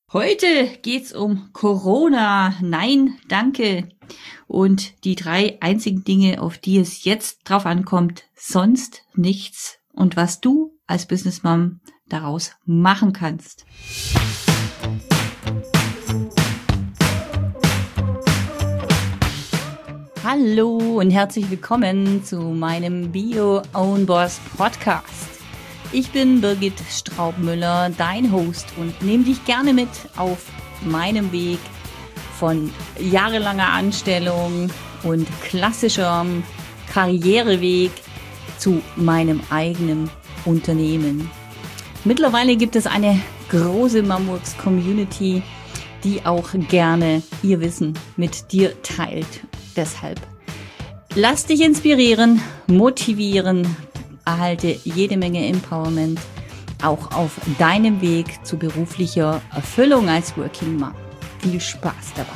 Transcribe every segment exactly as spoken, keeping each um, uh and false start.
Heute geht's um Corona. Nein, danke. Und die drei einzigen Dinge, auf die es jetzt drauf ankommt, sonst nichts. Und was du als Business Mom daraus machen kannst. Hallo und herzlich willkommen zu meinem Bio Own Boss Podcast. Ich bin Birgit Straubmüller, dein Host, und nehme dich gerne mit auf meinem Weg von jahrelanger Anstellung und klassischem Karriereweg zu meinem eigenen Unternehmen. Mittlerweile gibt es eine große Mamworks-Community, die auch gerne ihr Wissen mit dir teilt. Deshalb lass dich inspirieren, motivieren, erhalte jede Menge Empowerment, auch auf deinem Weg zu beruflicher Erfüllung als Working Mom. Viel Spaß dabei!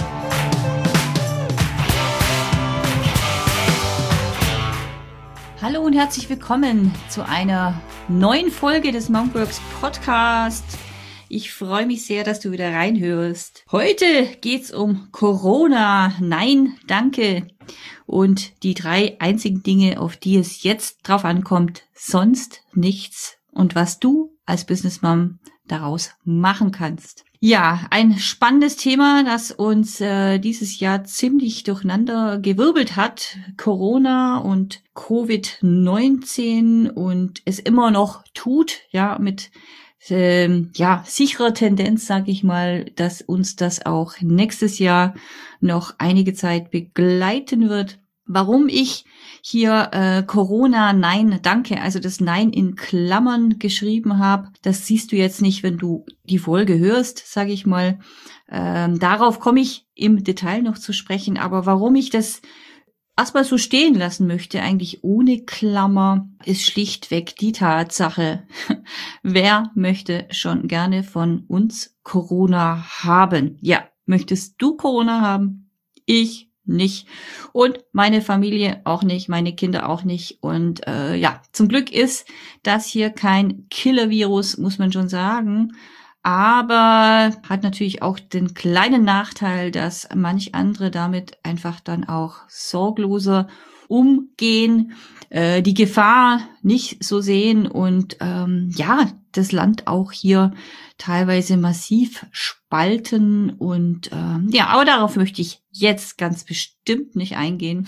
Hallo und herzlich willkommen zu einer neuen Folge des Mamworks Podcast. Ich freue mich sehr, dass du wieder reinhörst. Heute geht's um Corona. Nein, danke. Und die drei einzigen Dinge, auf die es jetzt drauf ankommt, sonst nichts. Und was du als Business Mom daraus machen kannst. Ja, ein spannendes Thema, das uns äh, dieses Jahr ziemlich durcheinander gewirbelt hat. Corona und Covid neunzehn und es immer noch tut, ja, mit ähm, ja sicherer Tendenz, sage ich mal, dass uns das auch nächstes Jahr noch einige Zeit begleiten wird. Warum ich hier äh, Corona Nein danke, also das Nein in Klammern geschrieben habe, das siehst du jetzt nicht, wenn du die Folge hörst, sage ich mal. Ähm, darauf komme ich im Detail noch zu sprechen, aber warum ich das erstmal so stehen lassen möchte, eigentlich ohne Klammer, ist schlichtweg die Tatsache, wer möchte schon gerne von uns Corona haben? Ja, möchtest du Corona haben? Ich nicht. Und meine Familie auch nicht, meine Kinder auch nicht. Und äh, ja, zum Glück ist das hier kein Killer-Virus, muss man schon sagen. Aber hat natürlich auch den kleinen Nachteil, dass manch andere damit einfach dann auch sorgloser umgehen, äh, die Gefahr nicht so sehen und ähm, ja, das Land auch hier teilweise massiv spalten und ähm, ja, aber darauf möchte ich jetzt ganz bestimmt nicht eingehen,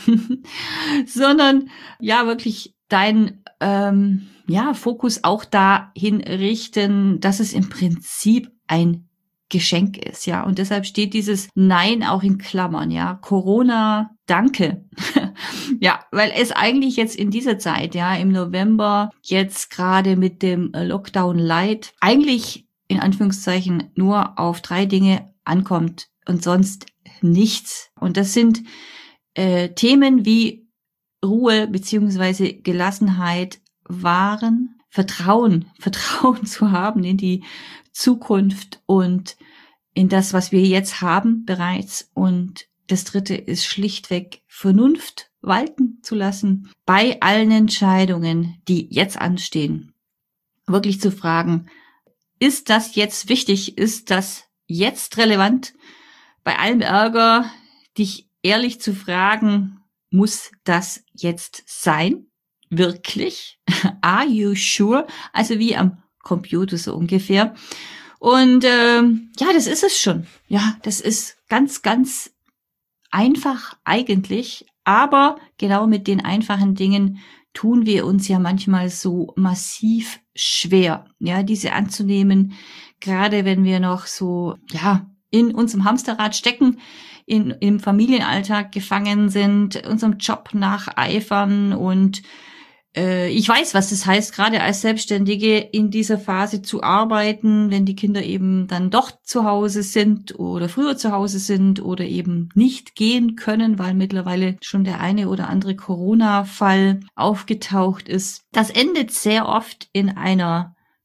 sondern ja wirklich deinen ähm, ja, Fokus auch dahin richten, dass es im Prinzip ein Geschenk ist, ja, und deshalb steht dieses Nein auch in Klammern, ja, Corona, danke, ja, weil es eigentlich jetzt in dieser Zeit, ja, im November, jetzt gerade mit dem Lockdown Light, eigentlich in Anführungszeichen nur auf drei Dinge ankommt und sonst nichts. Und das sind äh, Themen wie Ruhe beziehungsweise Gelassenheit wahren, Vertrauen, Vertrauen zu haben in die Zukunft und in das, was wir jetzt haben bereits. Und das dritte ist schlichtweg Vernunft walten zu lassen bei allen Entscheidungen, die jetzt anstehen. Wirklich zu fragen, ist das jetzt wichtig? Ist das jetzt relevant? Bei allem Ärger, dich ehrlich zu fragen, muss das jetzt sein? Wirklich? Are you sure? Also wie am Computer so ungefähr. Und ähm, ja, das ist es schon. Ja, das ist ganz, ganz einfach eigentlich. Aber genau mit den einfachen Dingen tun wir uns ja manchmal so massiv schwer, ja, diese anzunehmen. Gerade wenn wir noch so, ja, in unserem Hamsterrad stecken, in, im Familienalltag gefangen sind, unserem Job nacheifern und äh, ich weiß, was das heißt, gerade als Selbstständige in dieser Phase zu arbeiten, wenn die Kinder eben dann doch zu Hause sind oder früher zu Hause sind oder eben nicht gehen können, weil mittlerweile schon der eine oder andere Corona-Fall aufgetaucht ist. Das endet sehr oft in einer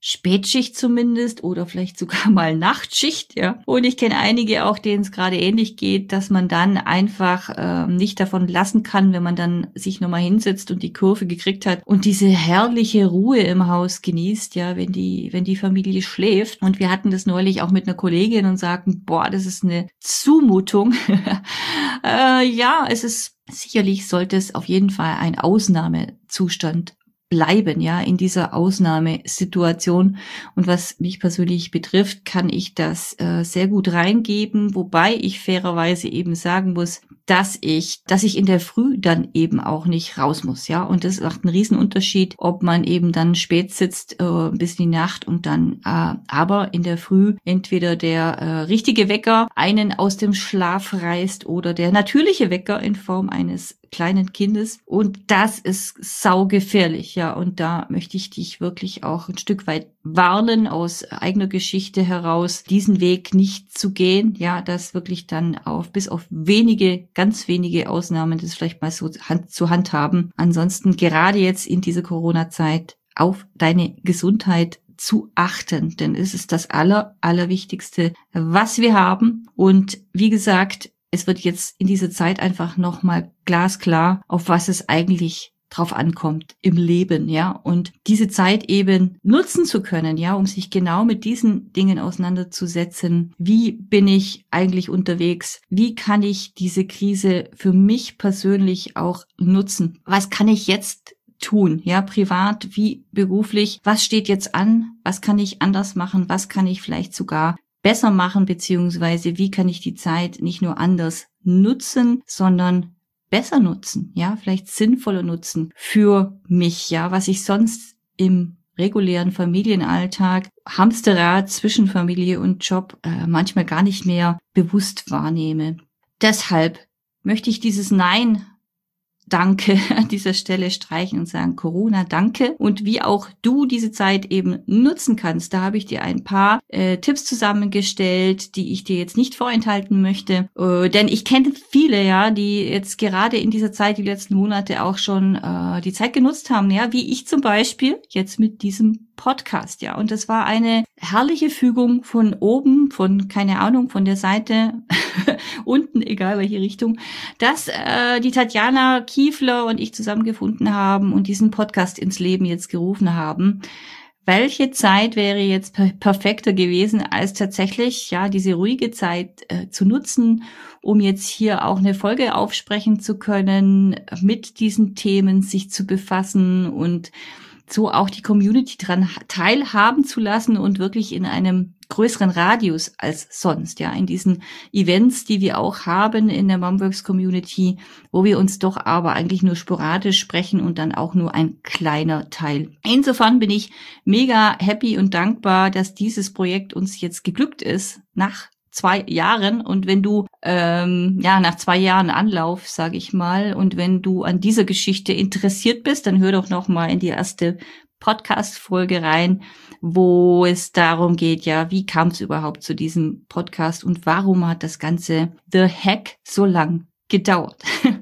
Spätschicht zumindest oder vielleicht sogar mal Nachtschicht, ja. Und ich kenne einige auch, denen es gerade ähnlich geht, dass man dann einfach äh, nicht davon lassen kann, wenn man dann sich nochmal hinsetzt und die Kurve gekriegt hat und diese herrliche Ruhe im Haus genießt, ja, wenn die, wenn die Familie schläft. Und wir hatten das neulich auch mit einer Kollegin und sagten, boah, das ist eine Zumutung. äh, ja, es ist sicherlich sollte es auf jeden Fall ein Ausnahmezustand bleiben, ja, in dieser Ausnahmesituation. Und was mich persönlich betrifft, kann ich das äh, sehr gut reingeben, wobei ich fairerweise eben sagen muss, dass ich, dass ich in der Früh dann eben auch nicht raus muss, ja. Und das macht einen riesen Unterschied, ob man eben dann spät sitzt äh, bis in die Nacht und dann, äh, aber in der Früh entweder der äh, richtige Wecker einen aus dem Schlaf reißt oder der natürliche Wecker in Form eines kleinen Kindes. Und das ist saugefährlich, ja. Und da möchte ich dich wirklich auch ein Stück weit warnen, aus eigener Geschichte heraus, diesen Weg nicht zu gehen, ja, das wirklich dann auf, bis auf wenige, ganz wenige Ausnahmen, das vielleicht mal so hand, zu handhaben. Ansonsten gerade jetzt in dieser Corona-Zeit auf deine Gesundheit zu achten, denn es ist das aller, allerwichtigste, was wir haben. Und wie gesagt, es wird jetzt in dieser Zeit einfach nochmal glasklar, auf was es eigentlich drauf ankommt im Leben, ja, und diese Zeit eben nutzen zu können, ja, um sich genau mit diesen Dingen auseinanderzusetzen. Wie bin ich eigentlich unterwegs? Wie kann ich diese Krise für mich persönlich auch nutzen? Was kann ich jetzt tun, ja, privat wie beruflich? Was steht jetzt an? Was kann ich anders machen? Was kann ich vielleicht sogar besser machen, beziehungsweise wie kann ich die Zeit nicht nur anders nutzen, sondern besser nutzen, ja, vielleicht sinnvoller nutzen für mich, ja, was ich sonst im regulären Familienalltag, Hamsterrad zwischen Familie und Job äh, manchmal gar nicht mehr bewusst wahrnehme. Deshalb möchte ich dieses Nein Danke an dieser Stelle streichen und sagen, Corona, danke. Und wie auch du diese Zeit eben nutzen kannst, da habe ich dir ein paar äh, Tipps zusammengestellt, die ich dir jetzt nicht vorenthalten möchte. Äh, denn ich kenne viele, ja, die jetzt gerade in dieser Zeit, die letzten Monate auch schon äh, die Zeit genutzt haben, ja, wie ich zum Beispiel jetzt mit diesem Podcast, ja. Und das war eine herrliche Fügung von oben, von, keine Ahnung, von der Seite, unten, egal welche Richtung, dass äh, die Tatjana Kiefler und ich zusammengefunden haben und diesen Podcast ins Leben jetzt gerufen haben. Welche Zeit wäre jetzt per- perfekter gewesen, als tatsächlich ja diese ruhige Zeit äh, zu nutzen, um jetzt hier auch eine Folge aufsprechen zu können, mit diesen Themen sich zu befassen und so auch die Community dran teilhaben zu lassen und wirklich in einem größeren Radius als sonst, ja, in diesen Events, die wir auch haben in der Momworks Community, wo wir uns doch aber eigentlich nur sporadisch sprechen und dann auch nur ein kleiner Teil. Insofern bin ich mega happy und dankbar, dass dieses Projekt uns jetzt geglückt ist, nach zwei Jahren. Und wenn du, ähm, ja, nach zwei Jahren Anlauf, sage ich mal, und wenn du an dieser Geschichte interessiert bist, dann hör doch noch mal in die erste Podcast-Folge rein, wo es darum geht, ja, wie kam es überhaupt zu diesem Podcast und warum hat das Ganze The Hack so lang gedauert?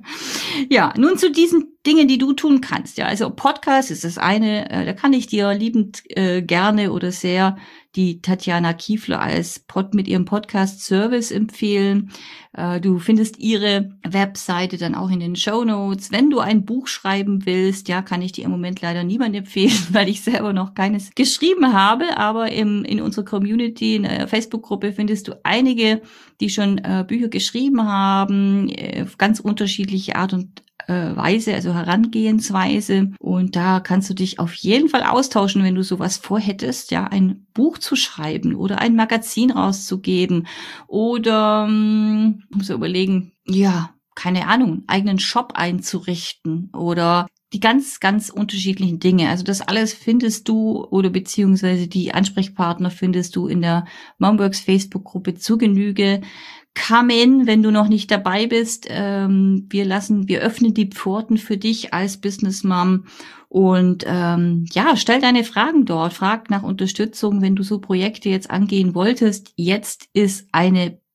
Ja, nun zu diesen Dingen, die du tun kannst. Ja, also Podcast ist das eine, äh, da kann ich dir liebend äh, gerne oder sehr die Tatjana Kiefler als Pod mit ihrem Podcast-Service empfehlen. Äh, du findest ihre Webseite dann auch in den Shownotes. Wenn du ein Buch schreiben willst, ja, kann ich dir im Moment leider niemand empfehlen, weil ich selber noch keines geschrieben habe. Aber im, in unserer Community, in der Facebook-Gruppe findest du einige, die schon äh, Bücher geschrieben haben, äh, auf ganz unterschiedliche Art und Weise, also Herangehensweise. Und da kannst du dich auf jeden Fall austauschen, wenn du sowas vorhättest, ja, ein Buch zu schreiben oder ein Magazin rauszugeben oder, ähm, muss ich überlegen, ja, keine Ahnung, einen eigenen Shop einzurichten oder die ganz, ganz unterschiedlichen Dinge. Also das alles findest du oder beziehungsweise die Ansprechpartner findest du in der Momworks Facebook-Gruppe zu Genüge. Come in, wenn du noch nicht dabei bist. Ähm, wir lassen, wir öffnen die Pforten für dich als Business Mom und ähm, ja, stell deine Fragen dort. Frag nach Unterstützung, wenn du so Projekte jetzt angehen wolltest. Jetzt ist eine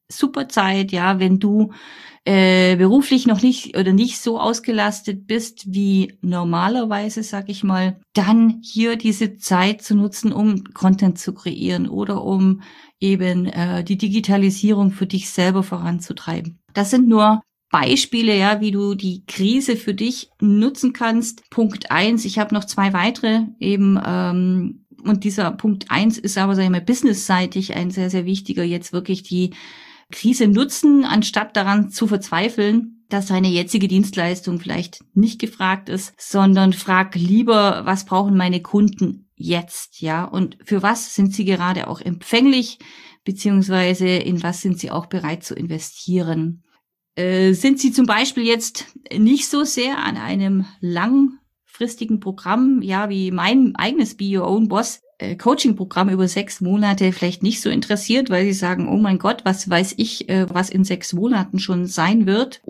super Zeit, ja, wenn du äh, beruflich noch nicht oder nicht so ausgelastet bist wie normalerweise, sag ich mal, dann hier diese Zeit zu nutzen, um Content zu kreieren oder um eben äh, die Digitalisierung für dich selber voranzutreiben. Das sind nur Beispiele, ja, wie du die Krise für dich nutzen kannst. Punkt eins, ich habe noch zwei weitere eben, ähm, und dieser Punkt eins ist aber, sag ich mal, businessseitig ein sehr, sehr wichtiger, jetzt wirklich die Krise nutzen, anstatt daran zu verzweifeln, dass deine jetzige Dienstleistung vielleicht nicht gefragt ist, sondern frag lieber, was brauchen meine Kunden jetzt, ja, und für was sind sie gerade auch empfänglich, beziehungsweise in was sind sie auch bereit zu investieren. Äh, sind sie zum Beispiel jetzt nicht so sehr an einem langfristigen Programm, ja, wie mein eigenes Be Your Own Boss äh, Coaching-Programm über sechs Monate vielleicht nicht so interessiert, weil sie sagen, oh mein Gott, was weiß ich, äh, was in sechs Monaten schon sein wird.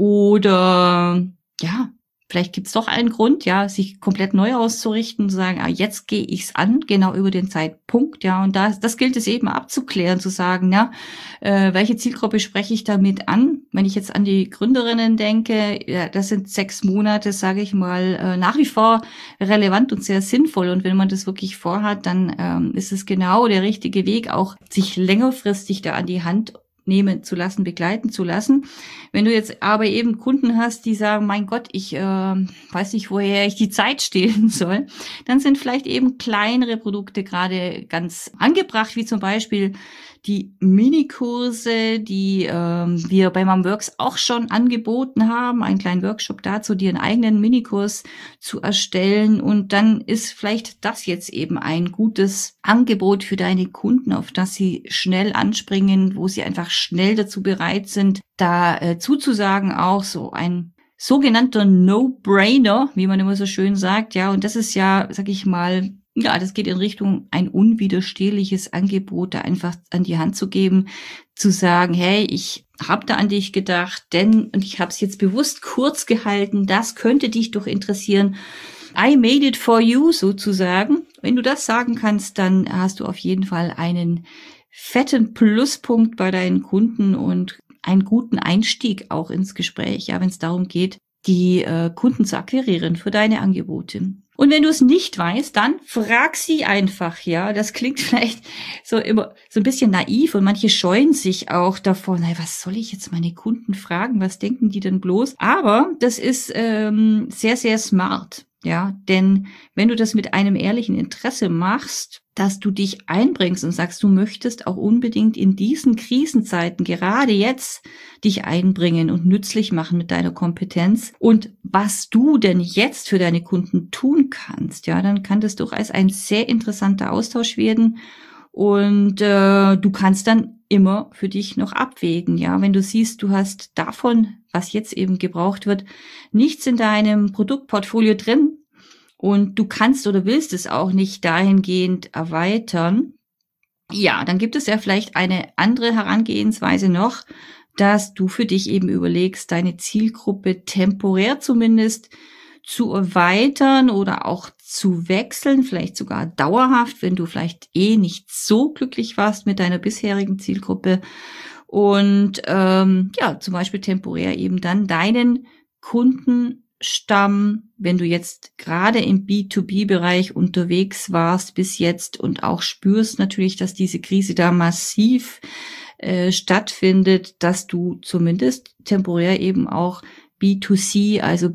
Oder ja, vielleicht gibt's doch einen Grund, ja, sich komplett neu auszurichten und zu sagen, ah, jetzt gehe ich's an, genau über den Zeitpunkt, ja, und das, das gilt es eben abzuklären, zu sagen, ja, äh, welche Zielgruppe spreche ich damit an? Wenn ich jetzt an die Gründerinnen denke, ja, das sind sechs Monate, sage ich mal, äh, nach wie vor relevant und sehr sinnvoll, und wenn man das wirklich vorhat, dann ähm, ist es genau der richtige Weg, auch sich längerfristig da an die Hand nehmen zu lassen, begleiten zu lassen. Wenn du jetzt aber eben Kunden hast, die sagen, mein Gott, ich äh, weiß nicht, woher ich die Zeit stehlen soll, dann sind vielleicht eben kleinere Produkte gerade ganz angebracht, wie zum Beispiel die Minikurse, die ähm, wir bei MomWorks auch schon angeboten haben, einen kleinen Workshop dazu, dir einen eigenen Minikurs zu erstellen. Und dann ist vielleicht das jetzt eben ein gutes Angebot für deine Kunden, auf das sie schnell anspringen, wo sie einfach schnell dazu bereit sind, da äh, zuzusagen, auch so ein sogenannter No-Brainer, wie man immer so schön sagt. Ja, und das ist ja, sag ich mal, ja, das geht in Richtung ein unwiderstehliches Angebot, da einfach an die Hand zu geben, zu sagen, hey, ich habe da an dich gedacht, denn, und ich habe es jetzt bewusst kurz gehalten, das könnte dich doch interessieren. I made it for you, sozusagen. Wenn du das sagen kannst, dann hast du auf jeden Fall einen fetten Pluspunkt bei deinen Kunden und einen guten Einstieg auch ins Gespräch, ja, wenn es darum geht, die äh, Kunden zu akquirieren für deine Angebote. Und wenn du es nicht weißt, dann frag sie einfach, ja. Das klingt vielleicht so immer so ein bisschen naiv und manche scheuen sich auch davor, na, was soll ich jetzt meine Kunden fragen? Was denken die denn bloß? Aber das ist ähm, sehr, sehr smart, ja. Denn wenn du das mit einem ehrlichen Interesse machst, dass du dich einbringst und sagst, du möchtest auch unbedingt in diesen Krisenzeiten, gerade jetzt, dich einbringen und nützlich machen mit deiner Kompetenz und was du denn jetzt für deine Kunden tun kannst, ja, dann kann das durchaus ein sehr interessanter Austausch werden und äh, du kannst dann immer für dich noch abwägen, ja, wenn du siehst, du hast davon, was jetzt eben gebraucht wird, nichts in deinem Produktportfolio drin, und du kannst oder willst es auch nicht dahingehend erweitern, ja, dann gibt es ja vielleicht eine andere Herangehensweise noch, dass du für dich eben überlegst, deine Zielgruppe temporär zumindest zu erweitern oder auch zu wechseln, vielleicht sogar dauerhaft, wenn du vielleicht eh nicht so glücklich warst mit deiner bisherigen Zielgruppe. Und ähm, ja, zum Beispiel temporär eben dann deinen Kunden Stamm, wenn du jetzt gerade im B zwei B Bereich unterwegs warst bis jetzt und auch spürst natürlich, dass diese Krise da massiv äh, stattfindet, dass du zumindest temporär eben auch B zwei C, also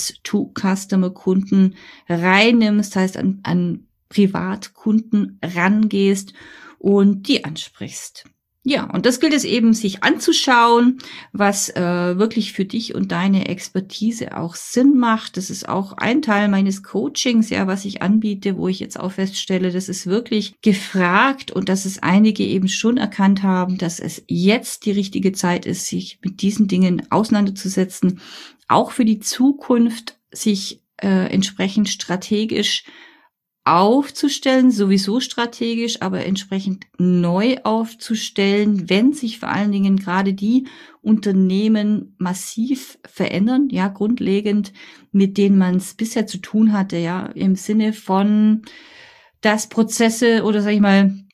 Business-to-Customer-Kunden reinnimmst, heißt an, an Privatkunden rangehst und die ansprichst. Ja, und das gilt es eben, sich anzuschauen, was äh, wirklich für dich und deine Expertise auch Sinn macht. Das ist auch ein Teil meines Coachings, ja, was ich anbiete, wo ich jetzt auch feststelle, das ist wirklich gefragt und dass es einige eben schon erkannt haben, dass es jetzt die richtige Zeit ist, sich mit diesen Dingen auseinanderzusetzen, auch für die Zukunft sich äh, entsprechend strategisch aufzustellen, sowieso strategisch, aber entsprechend neu aufzustellen, wenn sich vor allen Dingen gerade die Unternehmen massiv verändern, ja, grundlegend, mit denen man es bisher zu tun hatte, ja, im Sinne von, dass Prozesse oder, sag ich mal,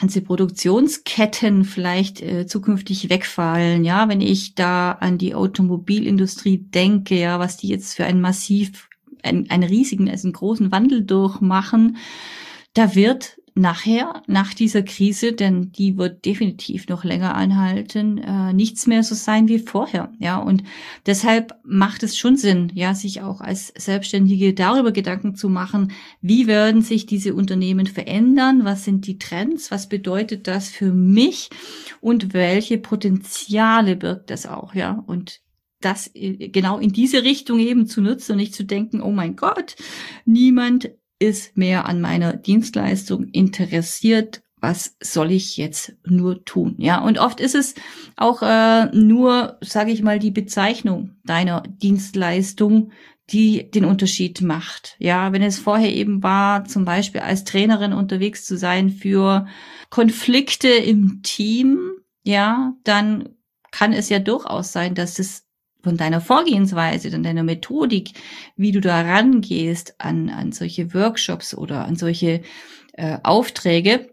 ganze Produktionsketten vielleicht äh, zukünftig wegfallen, ja, wenn ich da an die Automobilindustrie denke, ja, was die jetzt für einen massiv, einen, einen riesigen, also einen großen Wandel durchmachen, da wird nachher, nach dieser Krise, denn die wird definitiv noch länger anhalten, äh, nichts mehr so sein wie vorher, ja, und deshalb macht es schon Sinn, ja, sich auch als Selbstständige darüber Gedanken zu machen, wie werden sich diese Unternehmen verändern, was sind die Trends, was bedeutet das für mich und welche Potenziale birgt das auch, ja, und das genau in diese Richtung eben zu nutzen und nicht zu denken, oh mein Gott, niemand ist mehr an meiner Dienstleistung interessiert. Was soll ich jetzt nur tun? Ja, und oft ist es auch äh, nur, sage ich mal, die Bezeichnung deiner Dienstleistung, die den Unterschied macht. Ja, wenn es vorher eben war, zum Beispiel als Trainerin unterwegs zu sein für Konflikte im Team, ja, dann kann es ja durchaus sein, dass es von deiner Vorgehensweise, dann deiner Methodik, wie du da rangehst an, an solche Workshops oder an solche äh, Aufträge,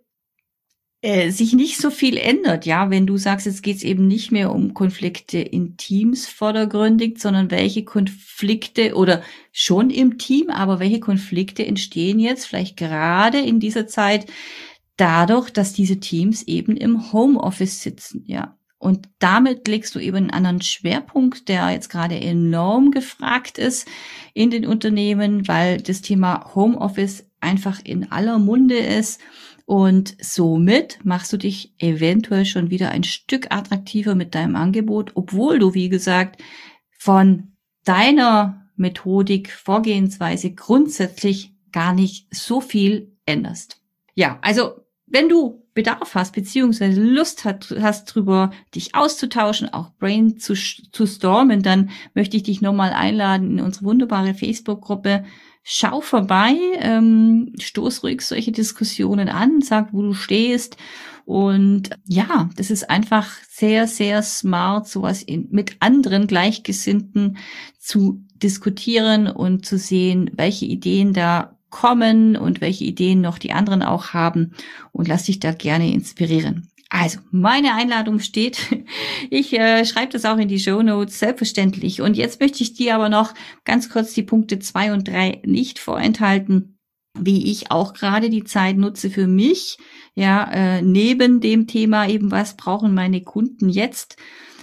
äh, sich nicht so viel ändert, ja, wenn du sagst, jetzt geht's eben nicht mehr um Konflikte in Teams vordergründig, sondern welche Konflikte oder schon im Team, aber welche Konflikte entstehen jetzt vielleicht gerade in dieser Zeit dadurch, dass diese Teams eben im Homeoffice sitzen, ja. Und damit legst du eben einen anderen Schwerpunkt, der jetzt gerade enorm gefragt ist in den Unternehmen, weil das Thema Homeoffice einfach in aller Munde ist. Und somit machst du dich eventuell schon wieder ein Stück attraktiver mit deinem Angebot, obwohl du, wie gesagt, von deiner Methodik, Vorgehensweise grundsätzlich gar nicht so viel änderst. Ja, also wenn du Bedarf hast, beziehungsweise Lust hat, hast drüber, dich auszutauschen, auch Brain zu, zu stormen, dann möchte ich dich nochmal einladen in unsere wunderbare Facebook-Gruppe. Schau vorbei, ähm, stoß ruhig solche Diskussionen an, sag, wo du stehst. Und ja, das ist einfach sehr, sehr smart, sowas in, mit anderen Gleichgesinnten zu diskutieren und zu sehen, welche Ideen da kommen und welche Ideen noch die anderen auch haben, und lass dich da gerne inspirieren. Also, meine Einladung steht. Ich äh, schreibe das auch in die Shownotes, selbstverständlich. Und jetzt möchte ich dir aber noch ganz kurz die Punkte zwei und drei nicht vorenthalten, wie ich auch gerade die Zeit nutze für mich, ja, äh, neben dem Thema eben, was brauchen meine Kunden jetzt,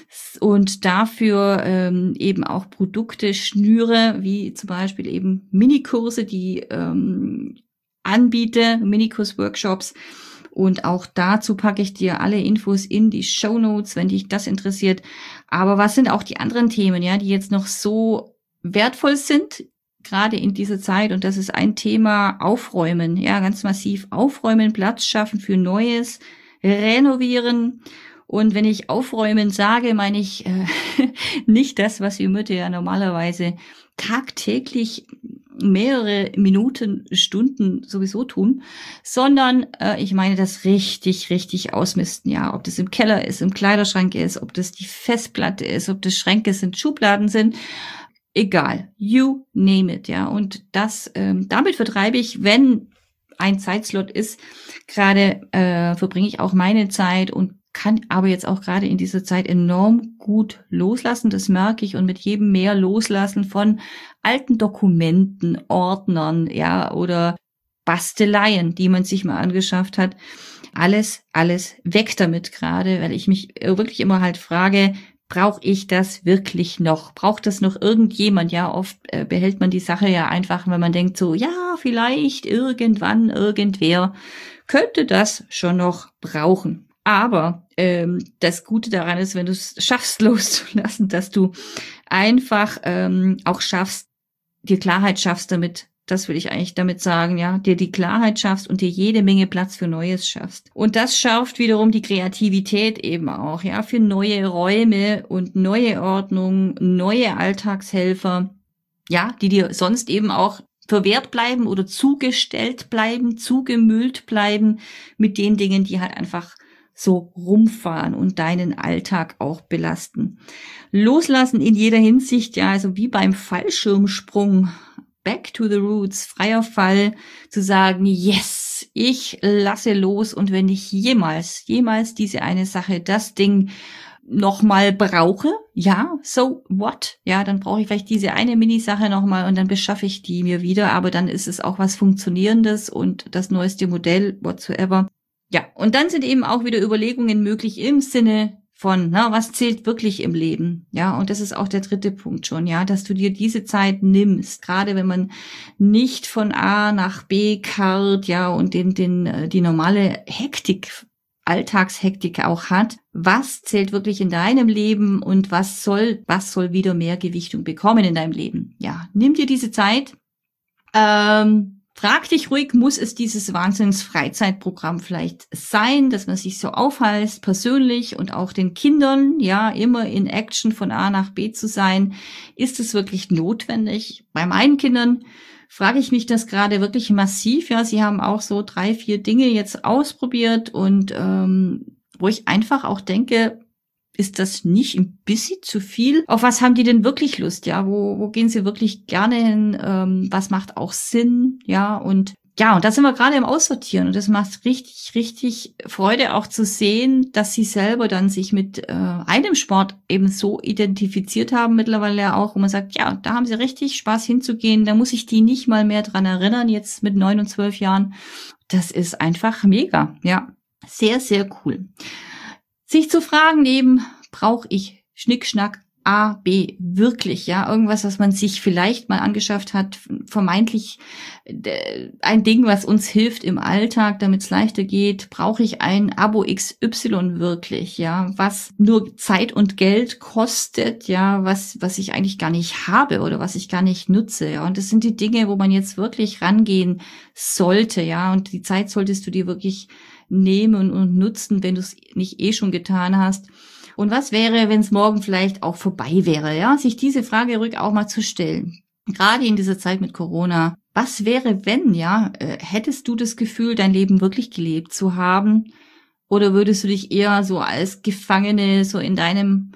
und dafür ähm, eben auch Produkte schnüre, wie zum Beispiel eben Minikurse, die ähm, anbiete, Minikurs-Workshops. Und auch dazu packe ich dir alle Infos in die Shownotes, wenn dich das interessiert. Aber was sind auch die anderen Themen, ja, die jetzt noch so wertvoll sind, gerade in dieser Zeit? Und das ist ein Thema: Aufräumen, ja, ganz massiv aufräumen, Platz schaffen für Neues, renovieren. Und wenn ich aufräumen sage, meine ich äh, nicht das, was wir Mütter ja normalerweise tagtäglich mehrere Minuten, Stunden sowieso tun, sondern äh, ich meine das richtig, richtig ausmisten. Ja, ob das im Keller ist, im Kleiderschrank ist, ob das die Festplatte ist, ob das Schränke sind, Schubladen sind, egal, you name it. Ja, und das, ähm, damit vertreibe ich, wenn ein Zeitslot ist, gerade äh, verbringe ich auch meine Zeit und kann aber jetzt auch gerade in dieser Zeit enorm gut loslassen. Das merke ich, und mit jedem mehr Loslassen von alten Dokumenten, Ordnern, ja, oder Basteleien, die man sich mal angeschafft hat. Alles, alles weg damit gerade, weil ich mich wirklich immer halt frage, brauche ich das wirklich noch? Braucht das noch irgendjemand? Ja, oft äh, behält man die Sache ja einfach, wenn man denkt so, ja, vielleicht irgendwann, irgendwer könnte das schon noch brauchen. Aber ähm, das Gute daran ist, wenn du es schaffst loszulassen, dass du einfach ähm, auch schaffst, dir Klarheit schaffst damit, das will ich eigentlich damit sagen, ja, dir die Klarheit schaffst und dir jede Menge Platz für Neues schaffst. Und das schafft wiederum die Kreativität eben auch, ja, für neue Räume und neue Ordnung, neue Alltagshelfer, ja, die dir sonst eben auch verwehrt bleiben oder zugestellt bleiben, zugemüllt bleiben mit den Dingen, die halt einfach so rumfahren und deinen Alltag auch belasten. Loslassen in jeder Hinsicht, ja, also wie beim Fallschirmsprung, back to the roots, freier Fall, zu sagen, yes, ich lasse los und wenn ich jemals, jemals diese eine Sache, das Ding nochmal brauche, ja, so what? Ja, dann brauche ich vielleicht diese eine Mini-Sache nochmal und dann beschaffe ich die mir wieder, aber dann ist es auch was Funktionierendes und das neueste Modell, whatsoever. Ja, und dann sind eben auch wieder Überlegungen möglich im Sinne von, na, was zählt wirklich im Leben? Ja, und das ist auch der dritte Punkt schon, ja, dass du dir diese Zeit nimmst, gerade wenn man nicht von A nach B karrt, ja, und den, den, die normale Hektik, Alltagshektik auch hat. Was zählt wirklich in deinem Leben und was soll, was soll wieder mehr Gewichtung bekommen in deinem Leben? Ja, nimm dir diese Zeit, ähm, frag dich ruhig, muss es dieses Wahnsinns-Freizeitprogramm vielleicht sein, dass man sich so aufheißt, persönlich und auch den Kindern, ja, immer in Action von A nach B zu sein? Ist es wirklich notwendig? Bei meinen Kindern frage ich mich das gerade wirklich massiv. Ja, sie haben auch so drei, vier Dinge jetzt ausprobiert und ähm, wo ich einfach auch denke, ist das nicht ein bisschen zu viel? Auf was haben die denn wirklich Lust? Ja, wo, wo gehen sie wirklich gerne hin? Ähm, was macht auch Sinn? Ja, und ja, und da sind wir gerade im Aussortieren und das macht richtig, richtig Freude auch zu sehen, dass sie selber dann sich mit äh, einem Sport eben so identifiziert haben mittlerweile auch, wo man sagt, ja, da haben sie richtig Spaß hinzugehen, da muss ich die nicht mal mehr dran erinnern, jetzt mit neun und zwölf Jahren. Das ist einfach mega, ja, sehr, sehr cool. Sich zu fragen eben, brauche ich Schnickschnack A, B wirklich, ja, irgendwas, was man sich vielleicht mal angeschafft hat, vermeintlich äh, ein Ding, was uns hilft im Alltag, damit es leichter geht, brauche ich ein Abo X Y wirklich, ja, was nur Zeit und Geld kostet, ja, was was ich eigentlich gar nicht habe oder was ich gar nicht nutze, ja, und das sind die Dinge, wo man jetzt wirklich rangehen sollte, ja, und die Zeit solltest du dir wirklich nehmen und nutzen, wenn du es nicht eh schon getan hast. Und was wäre, wenn es morgen vielleicht auch vorbei wäre, ja? Sich diese Frage ruhig auch mal zu stellen. Gerade in dieser Zeit mit Corona. Was wäre, wenn, ja? Äh, hättest du das Gefühl, dein Leben wirklich gelebt zu haben? Oder würdest du dich eher so als Gefangene so in deinem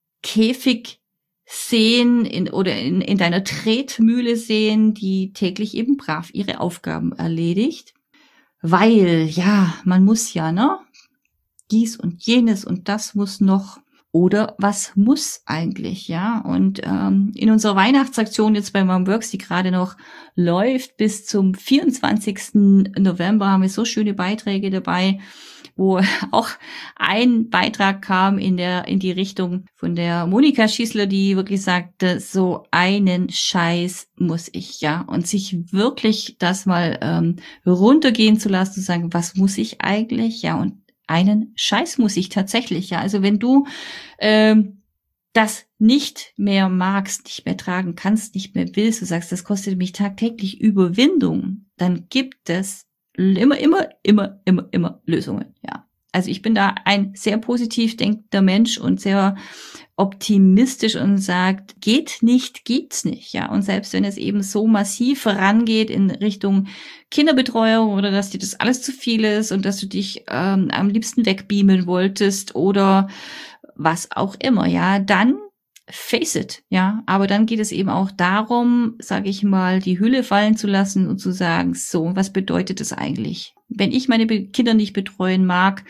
Käfig sehen in, oder in, in deiner Tretmühle sehen, die täglich eben brav ihre Aufgaben erledigt? Weil, ja, man muss ja, ne? Dies und jenes und das muss noch. Oder was muss eigentlich, ja? Und ähm, in unserer Weihnachtsaktion jetzt bei Momworks, die gerade noch läuft, bis zum vierundzwanzigsten November haben wir so schöne Beiträge dabei, wo auch ein Beitrag kam in der in die Richtung von der Monika Schießler, die wirklich sagte, so einen Scheiß muss ich, ja, und sich wirklich das mal ähm, runtergehen zu lassen, zu sagen, was muss ich eigentlich, ja, und einen Scheiß muss ich tatsächlich, ja, also wenn du ähm, das nicht mehr magst, nicht mehr tragen kannst, nicht mehr willst, du sagst, das kostet mich tagtäglich Überwindung, dann gibt es immer, immer, immer, immer, immer Lösungen, ja. Also ich bin da ein sehr positiv denkender Mensch und sehr optimistisch und sagt, geht nicht, geht's nicht, ja. Und selbst wenn es eben so massiv vorangeht in Richtung Kinderbetreuung oder dass dir das alles zu viel ist und dass du dich ähm, am liebsten wegbeamen wolltest oder was auch immer, ja, dann face it, ja, aber dann geht es eben auch darum, sage ich mal, die Hülle fallen zu lassen und zu sagen, so, was bedeutet das eigentlich? Wenn ich meine Kinder nicht betreuen mag,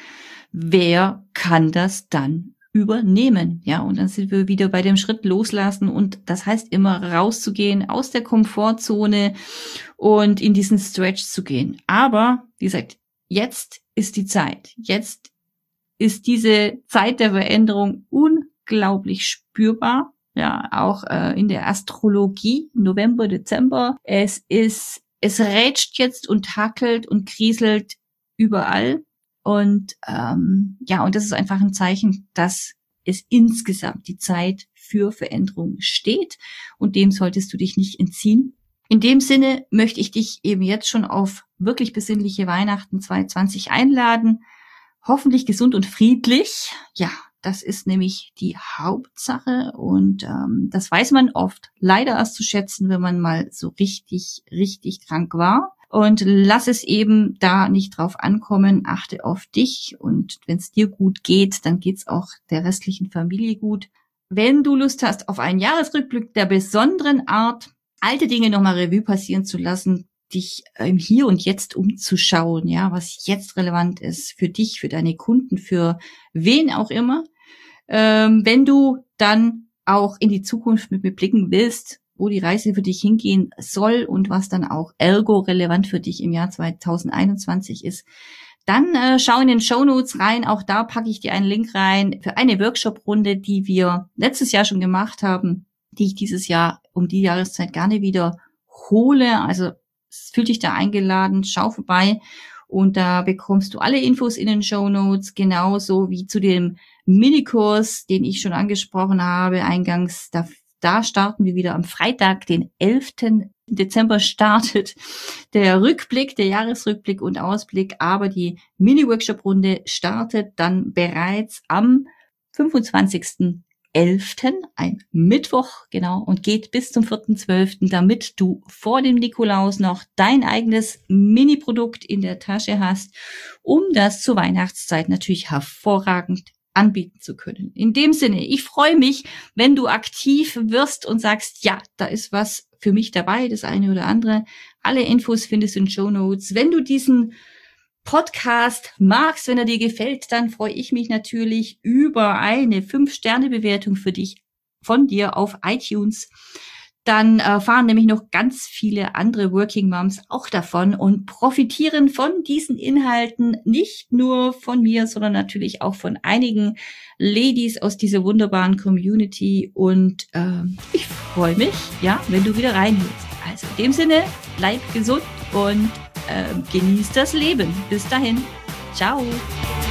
wer kann das dann übernehmen? Ja, und dann sind wir wieder bei dem Schritt loslassen und das heißt immer rauszugehen aus der Komfortzone und in diesen Stretch zu gehen. Aber, wie gesagt, jetzt ist die Zeit. Jetzt ist diese Zeit der Veränderung unglaublich spürbar. Ja, auch äh, in der Astrologie, November, Dezember. Es ist, es rätscht jetzt und hackelt und kriselt überall. Und ähm, ja, und das ist einfach ein Zeichen, dass es insgesamt die Zeit für Veränderung steht. Und dem solltest du dich nicht entziehen. In dem Sinne möchte ich dich eben jetzt schon auf wirklich besinnliche Weihnachten zwanzig zwanzig einladen. Hoffentlich gesund und friedlich. Ja, das ist nämlich die Hauptsache und ähm, das weiß man oft leider erst zu schätzen, wenn man mal so richtig, richtig krank war. Und lass es eben da nicht drauf ankommen, achte auf dich und wenn es dir gut geht, dann geht's auch der restlichen Familie gut. Wenn du Lust hast auf einen Jahresrückblick der besonderen Art, alte Dinge nochmal Revue passieren zu lassen, dich im Hier und Jetzt umzuschauen, ja, was jetzt relevant ist für dich, für deine Kunden, für wen auch immer. Ähm, wenn du dann auch in die Zukunft mit mir blicken willst, wo die Reise für dich hingehen soll und was dann auch ergo relevant für dich im Jahr zwanzig einundzwanzig ist, dann äh, schau in den Shownotes rein. Auch da packe ich dir einen Link rein für eine Workshop-Runde, die wir letztes Jahr schon gemacht haben, die ich dieses Jahr um die Jahreszeit gerne wieder hole. Also fühl dich da eingeladen, schau vorbei und da bekommst du alle Infos in den Shownotes, genauso wie zu dem Minikurs, den ich schon angesprochen habe eingangs. Da, da starten wir wieder am Freitag, den elften Dezember startet der Rückblick, der Jahresrückblick und Ausblick, aber die Mini-Workshop-Runde startet dann bereits am fünfundzwanzigsten elften, ein Mittwoch, genau, und geht bis zum vierten zwölften, damit du vor dem Nikolaus noch dein eigenes Mini-Produkt in der Tasche hast, um das zur Weihnachtszeit natürlich hervorragend anbieten zu können. In dem Sinne, ich freue mich, wenn du aktiv wirst und sagst, ja, da ist was für mich dabei, das eine oder andere. Alle Infos findest du in Shownotes. Wenn du diesen Podcast magst, wenn er dir gefällt, dann freue ich mich natürlich über eine fünf Sterne Bewertung für dich von dir auf iTunes. Dann erfahren nämlich noch ganz viele andere Working Moms auch davon und profitieren von diesen Inhalten, nicht nur von mir, sondern natürlich auch von einigen Ladies aus dieser wunderbaren Community. Und ähm, ich freue mich, ja, wenn du wieder reinhörst. Also in dem Sinne, bleib gesund und äh, genieß das Leben. Bis dahin. Ciao.